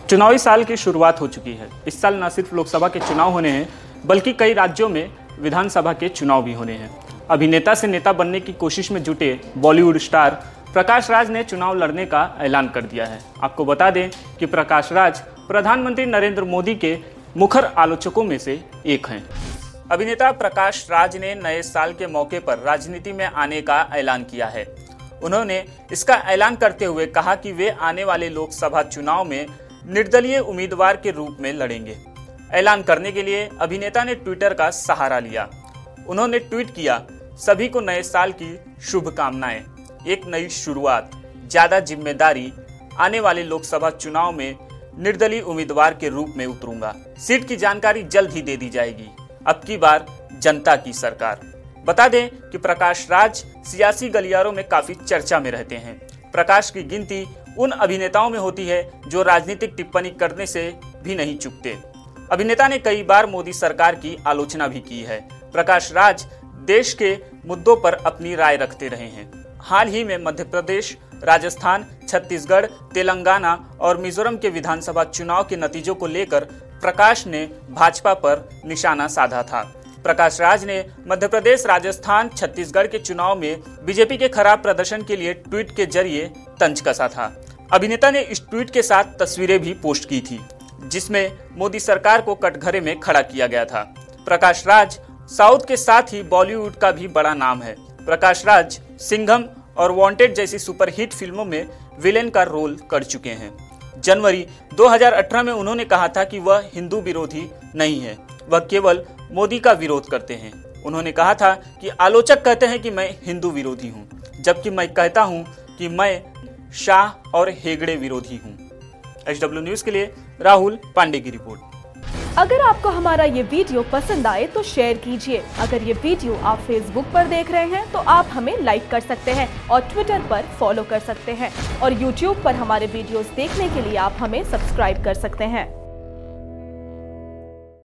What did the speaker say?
चुनावी साल की शुरुआत हो चुकी है। इस साल न सिर्फ लोकसभा के चुनाव होने हैं बल्कि कई राज्यों में विधानसभा के चुनाव भी होने हैं। अभिनेता से नेता बनने की कोशिश में जुटे बॉलीवुड स्टार प्रकाश राज ने चुनाव लड़ने का ऐलान कर दिया है। आपको बता दें कि प्रकाश राज प्रधानमंत्री नरेंद्र मोदी के मुखर आलोचकों में से एक हैं। अभिनेता प्रकाश राज ने नए साल के मौके पर राजनीति में आने का ऐलान किया है। उन्होंने इसका ऐलान करते हुए कहा कि वे आने वाले लोकसभा चुनाव में निर्दलीय उम्मीदवार के रूप में लड़ेंगे। ऐलान करने के लिए अभिनेता ने ट्विटर का सहारा लिया। उन्होंने ट्वीट किया, सभी को नए साल की शुभकामनाएं, एक नई शुरुआत, ज्यादा जिम्मेदारी, आने वाले लोकसभा चुनाव में निर्दलीय उम्मीदवार के रूप में उतरूंगा। सीट की जानकारी जल्द ही दे दी जाएगी। अब की बार जनता की सरकार। बता दें कि प्रकाश राज सियासी गलियारों में काफी चर्चा में रहते हैं। प्रकाश की गिनती उन अभिनेताओं में होती है जो राजनीतिक टिप्पणी करने से भी नहीं चूकते। अभिनेता ने कई बार मोदी सरकार की आलोचना भी की है। प्रकाश राज देश के मुद्दों पर अपनी राय रखते रहे हैं। हाल ही में मध्य प्रदेश, राजस्थान, छत्तीसगढ़, तेलंगाना और मिजोरम के विधानसभा चुनाव के नतीजों को लेकर प्रकाश ने भाजपा पर निशाना साधा था। प्रकाश राज ने मध्य प्रदेश, राजस्थान, छत्तीसगढ़ के चुनाव में बीजेपी के खराब प्रदर्शन के लिए ट्वीट के जरिए तंज कसा था। अभिनेता ने इस ट्वीट के साथ तस्वीरें भी पोस्ट की थी जिसमें मोदी सरकार को कटघरे में खड़ा किया गया था। प्रकाश राज साउथ के साथ ही बॉलीवुड का भी बड़ा नाम है। प्रकाश राज सिंघम और वांटेड जैसी सुपरहिट फिल्मों में विलेन का रोल कर चुके हैं। जनवरी 2018 में उन्होंने कहा था कि वह हिंदू विरोधी नहीं है, वह केवल मोदी का विरोध करते हैं। उन्होंने कहा था कि आलोचक कहते हैं कि मैं हिंदू विरोधी हूं, जबकि मैं कहता हूं कि मैं शाह और हेगड़े विरोधी हूं। HW न्यूज के लिए राहुल पांडे की रिपोर्ट। अगर आपको हमारा ये वीडियो पसंद आए तो शेयर कीजिए। अगर ये वीडियो आप फेसबुक पर देख रहे हैं तो आप हमें लाइक कर सकते हैं और ट्विटर पर फॉलो कर सकते हैं और यूट्यूब पर हमारे वीडियोस देखने के लिए आप हमें सब्सक्राइब कर सकते हैं।